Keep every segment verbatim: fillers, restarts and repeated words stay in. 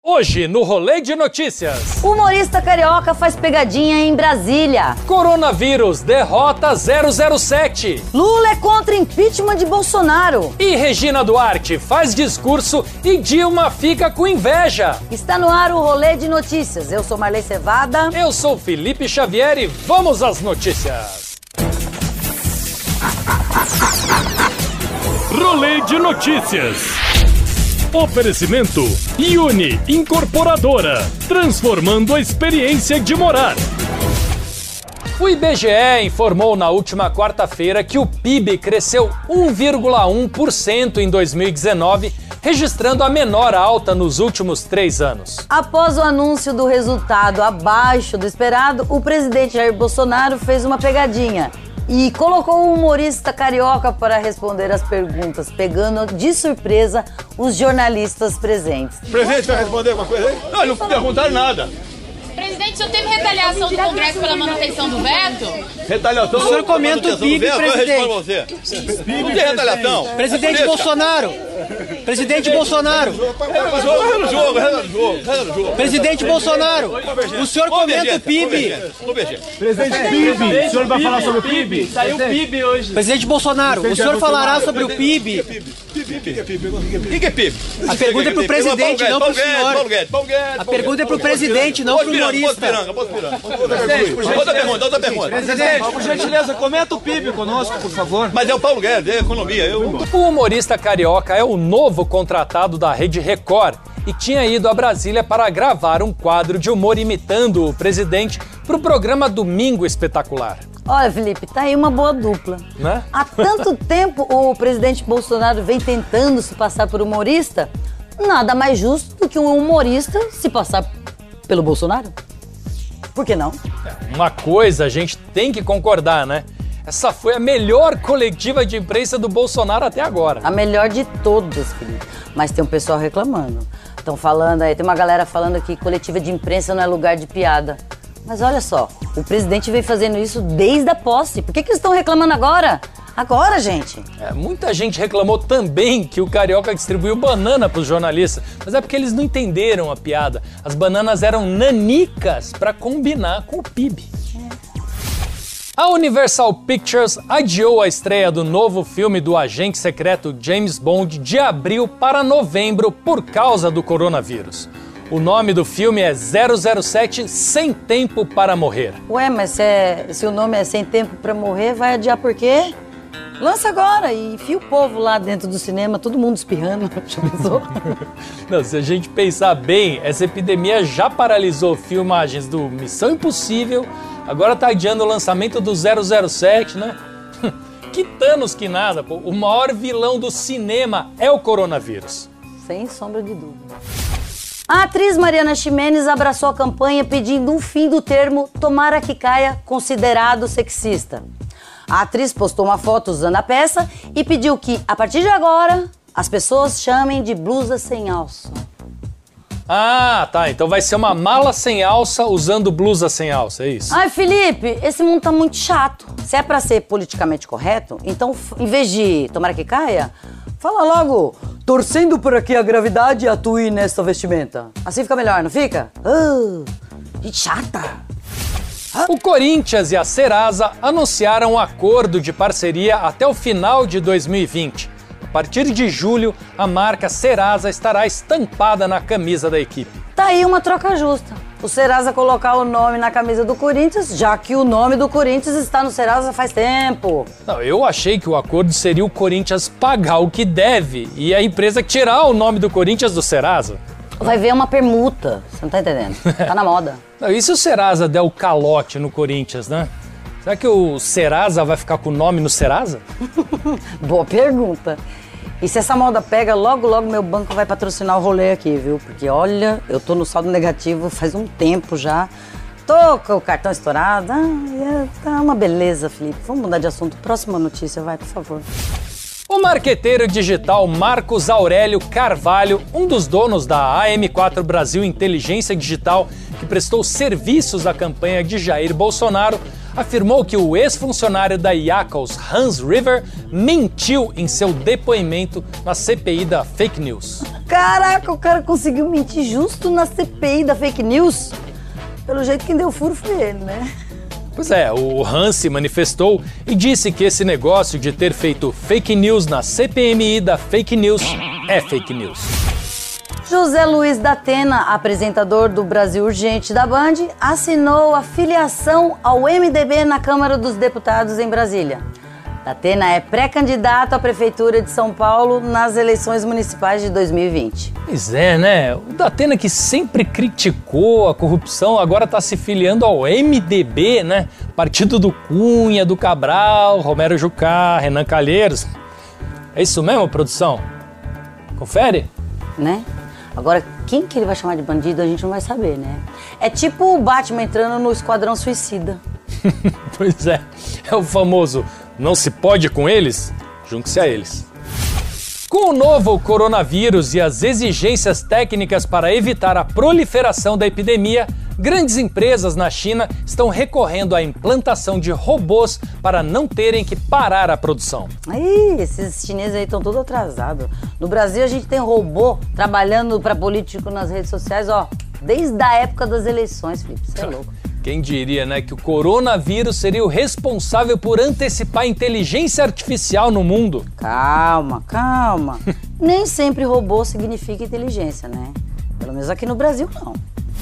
Hoje, no Rolê de Notícias. Humorista carioca faz pegadinha em Brasília. Coronavírus derrota zero zero sete. Lula é contra impeachment de Bolsonaro. E Regina Duarte faz discurso e Dilma fica com inveja. Está no ar o Rolê de Notícias. Eu sou Marley Cevada. Eu sou Felipe Xavier e vamos às notícias. Rolê de Notícias. Oferecimento Uni Incorporadora, transformando a experiência de morar. O I B G E informou na última quarta-feira que o P I B cresceu um vírgula um por cento em dois mil e dezenove, registrando a menor alta nos últimos três anos. Após o anúncio do resultado abaixo do esperado, o presidente Jair Bolsonaro fez uma pegadinha e colocou o humorista carioca para responder as perguntas, pegando de surpresa os jornalistas presentes. O presidente vai responder alguma coisa aí? Não, não perguntaram nada. Presidente, o senhor teve retaliação do Congresso pela manutenção do veto? Retaliação? O senhor comenta o P I B, presidente. Você. Não tem retaliação. Presidente Bolsonaro. Presidente Bolsonaro. Reza no jogo, reza no jogo, reza no jogo. Presidente Bolsonaro. O senhor comenta o P I B. Presidente P I B. O senhor vai falar sobre o P I B? Saiu o P I B hoje. Presidente Bolsonaro, o senhor falará sobre o P I B. O que é P I B? A pergunta é pro presidente, não pro senhor. A pergunta é pro presidente, não pro humorista. Outra pergunta, outra pergunta. Presidente, por gentileza, comenta o P I B conosco, por favor. Mas é o Paulo Guedes, é economia. Eu... O humorista carioca é o novo contratado da Rede Record e tinha ido a Brasília para gravar um quadro de humor imitando o presidente para o programa Domingo Espetacular. Olha, Felipe, tá aí uma boa dupla. Né? Há tanto tempo o presidente Bolsonaro vem tentando se passar por humorista, nada mais justo do que um humorista se passar pelo Bolsonaro. Por que não? Uma coisa a gente tem que concordar, né? Essa foi a melhor coletiva de imprensa do Bolsonaro até agora. A melhor de todas, Felipe. Mas tem um pessoal reclamando. Estão falando aí, tem uma galera falando que coletiva de imprensa não é lugar de piada. Mas olha só, o presidente vem fazendo isso desde a posse. Por que que eles estão reclamando agora? Agora, gente. É, muita gente reclamou também que o carioca distribuiu banana para os jornalistas, mas é porque eles não entenderam a piada. As bananas eram nanicas para combinar com o P I B. É. A Universal Pictures adiou a estreia do novo filme do agente secreto James Bond de abril para novembro por causa do coronavírus. O nome do filme é zero zero sete Sem Tempo para Morrer. Ué, mas se, é, se o nome é Sem Tempo para Morrer, vai adiar por quê? Lança agora e enfia o povo lá dentro do cinema, todo mundo espirrando. Já pensou? Não, se a gente pensar bem, essa epidemia já paralisou filmagens do Missão Impossível, agora tá adiando o lançamento do zero zero sete, né? Que Thanos que nada, pô. O maior vilão do cinema é o coronavírus. Sem sombra de dúvida. A atriz Mariana Ximenes abraçou a campanha pedindo um fim do termo "tomara que caia", considerado sexista. A atriz postou uma foto usando a peça e pediu que, a partir de agora, as pessoas chamem de blusa sem alça. Ah, tá. Então vai ser uma mala sem alça usando blusa sem alça, é isso? Ai, Felipe, esse mundo tá muito chato. Se é pra ser politicamente correto, então, em vez de "tomara que caia", fala logo "torcendo para que a gravidade atue nesta vestimenta". Assim fica melhor, não fica? Ah, gente chata. O Corinthians e a Serasa anunciaram um acordo de parceria até o final de dois mil e vinte. A partir de julho, a marca Serasa estará estampada na camisa da equipe. Tá aí uma troca justa. O Serasa colocar o nome na camisa do Corinthians, já que o nome do Corinthians está no Serasa faz tempo. Não, eu achei que o acordo seria o Corinthians pagar o que deve e a empresa tirar o nome do Corinthians do Serasa. Vai ver uma permuta, você não tá entendendo? Tá na moda. Não, e se o Serasa der o calote no Corinthians, né? Será que o Serasa vai ficar com o nome no Serasa? Boa pergunta. E se essa moda pega, logo, logo meu banco vai patrocinar o rolê aqui, viu? Porque, olha, eu tô no saldo negativo faz um tempo já. Tô com o cartão estourado. Ah, tá uma beleza, Felipe. Vamos mudar de assunto. Próxima notícia, vai, por favor. O marqueteiro digital Marcos Aurélio Carvalho, um dos donos da A M quatro Brasil Inteligência Digital, que prestou serviços à campanha de Jair Bolsonaro, afirmou que o ex-funcionário da Yakals, Hans River, mentiu em seu depoimento na C P I da fake news. Caraca, o cara conseguiu mentir justo na C P I da fake news? Pelo jeito quem deu furo foi ele, né? Pois é, o Hans se manifestou e disse que esse negócio de ter feito fake news na C P M I da fake news é fake news. José Luiz Datena, apresentador do Brasil Urgente da Band, assinou a filiação ao M D B na Câmara dos Deputados em Brasília. Datena é pré-candidato à Prefeitura de São Paulo nas eleições municipais de dois mil e vinte. Pois é, né? O Datena, que sempre criticou a corrupção, agora está se filiando ao M D B, né? Partido do Cunha, do Cabral, Romero Jucá, Renan Calheiros. É isso mesmo, produção? Confere? Né? Agora, quem que ele vai chamar de bandido, a gente não vai saber, né? É tipo o Batman entrando no Esquadrão Suicida. Pois é, é o famoso não se pode com eles, junte-se a eles. Com o novo coronavírus e as exigências técnicas para evitar a proliferação da epidemia, grandes empresas na China estão recorrendo à implantação de robôs para não terem que parar a produção. Ih, esses chineses aí estão todos atrasados. No Brasil a gente tem robô trabalhando para político nas redes sociais, ó, desde a época das eleições, Felipe, você é louco. Quem diria, né, que o coronavírus seria o responsável por antecipar a inteligência artificial no mundo? Calma, calma. Nem sempre robô significa inteligência, né? Pelo menos aqui no Brasil, não.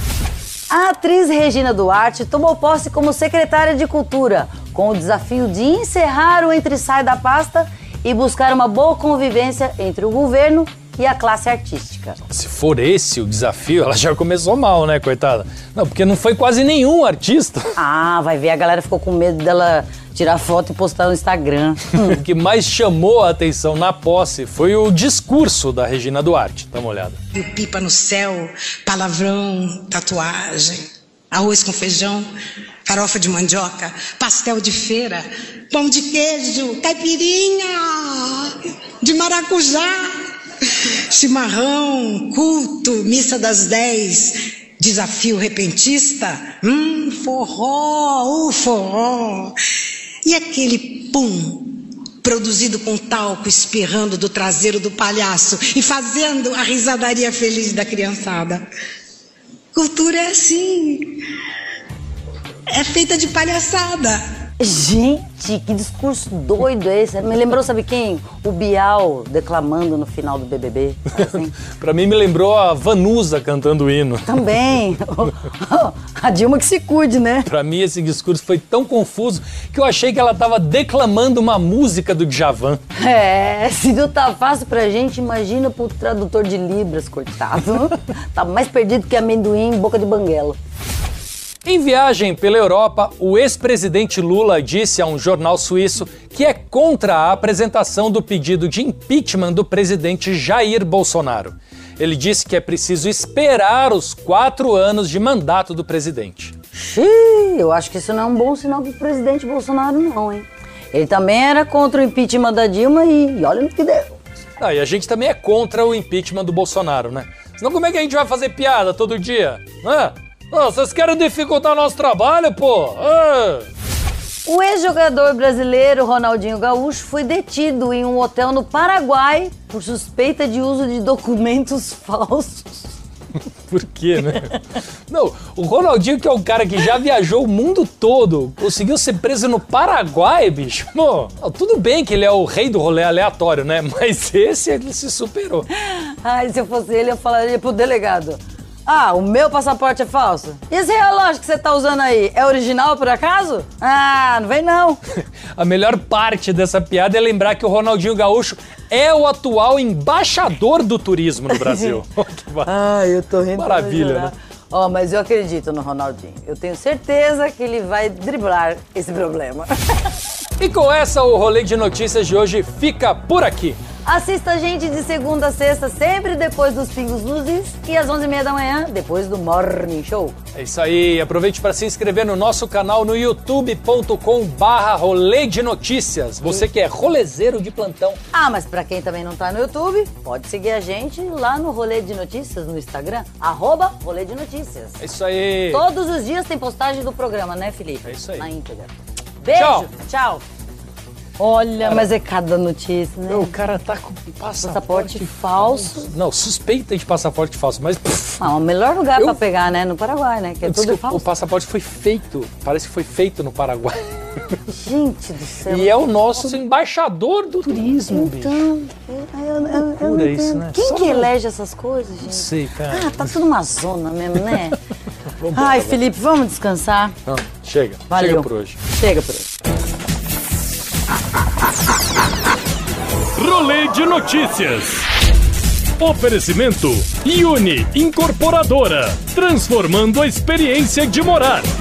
A atriz Regina Duarte tomou posse como secretária de Cultura, com o desafio de encerrar o entre-sai da pasta e buscar uma boa convivência entre o governo e a classe artística. Se for esse o desafio, ela já começou mal, né, coitada? Não, porque não foi quase nenhum artista. Ah, vai ver, a galera ficou com medo dela tirar foto e postar no Instagram. O que mais chamou a atenção na posse foi o discurso da Regina Duarte. Dá uma olhada. Pipa no céu, palavrão, tatuagem, arroz com feijão, farofa de mandioca, pastel de feira, pão de queijo, caipirinha de maracujá, chimarrão, culto, missa das dez, desafio repentista, hum, forró, o forró. E aquele pum, produzido com talco, espirrando do traseiro do palhaço e fazendo a risadaria feliz da criançada. Cultura é assim, é feita de palhaçada. Gente, que discurso doido é esse? Me lembrou, sabe quem? O Bial declamando no final do B B B. Assim. Pra mim me lembrou a Vanusa cantando o hino. Também. A Dilma que se cuide, né? Pra mim esse discurso foi tão confuso que eu achei que ela tava declamando uma música do Djavan. É, se não tá fácil pra gente, imagina pro tradutor de Libras, coitado. Tá mais perdido que amendoim em boca de banguela. Em viagem pela Europa, o ex-presidente Lula disse a um jornal suíço que é contra a apresentação do pedido de impeachment do presidente Jair Bolsonaro. Ele disse que é preciso esperar os quatro anos de mandato do presidente. Xiii, eu acho que isso não é um bom sinal pro presidente Bolsonaro não, hein? Ele também era contra o impeachment da Dilma e olha no que deu. Ah, e a gente também é contra o impeachment do Bolsonaro, né? Senão como é que a gente vai fazer piada todo dia, né? Oh, vocês querem dificultar nosso trabalho, pô? Ah. O ex-jogador brasileiro Ronaldinho Gaúcho foi detido em um hotel no Paraguai por suspeita de uso de documentos falsos. Por quê, né? Não, o Ronaldinho, que é um cara que já viajou o mundo todo, conseguiu ser preso no Paraguai, bicho. Pô, tudo bem que ele é o rei do rolê aleatório, né? Mas esse ele se superou. Ai, se eu fosse ele, eu falaria pro delegado. Ah, o meu passaporte é falso? E esse relógio que você tá usando aí, é original por acaso? Ah, não vem não. A melhor parte dessa piada é lembrar que o Ronaldinho Gaúcho é o atual embaixador do turismo no Brasil. Ah, eu tô rindo. Maravilha, né? Ó, oh, mas eu acredito no Ronaldinho. Eu tenho certeza que ele vai driblar esse problema. E com essa, o Rolê de Notícias de hoje fica por aqui. Assista a gente de segunda a sexta, sempre depois dos Pingos nos Is e às onze e meia da manhã, depois do Morning Show. É isso aí, aproveite para se inscrever no nosso canal no youtube ponto com barra rolê de notícias. Você que é rolezeiro de plantão. Ah, mas pra quem também não tá no YouTube, pode seguir a gente lá no Rolê de Notícias, no Instagram, arroba Rolê de Notícias. É isso aí. Todos os dias tem postagem do programa, né, Felipe? É isso aí. Na íntegra. Beijo, Tchau. tchau. Olha, cara, mas é cada notícia, né? O cara tá com passaporte, passaporte falso. falso. Não, suspeita de passaporte falso, mas... Pff, ah, o melhor lugar eu... pra pegar, né? No Paraguai, né? Que é tudo falso. O passaporte foi feito, parece que foi feito no Paraguai. Gente do céu. E é o nosso embaixador do turismo, bicho. Então, eu, eu, eu, eu não isso, né? Quem Só que não... elege essas coisas, gente? Não sei, cara. Ah, tá tudo uma zona mesmo, né? Vamos Ai, embora, Felipe, vamos descansar? Não, chega. Valeu. Chega por hoje. Chega por hoje. Rolê de Notícias. Oferecimento Uni Incorporadora, transformando a experiência de morar.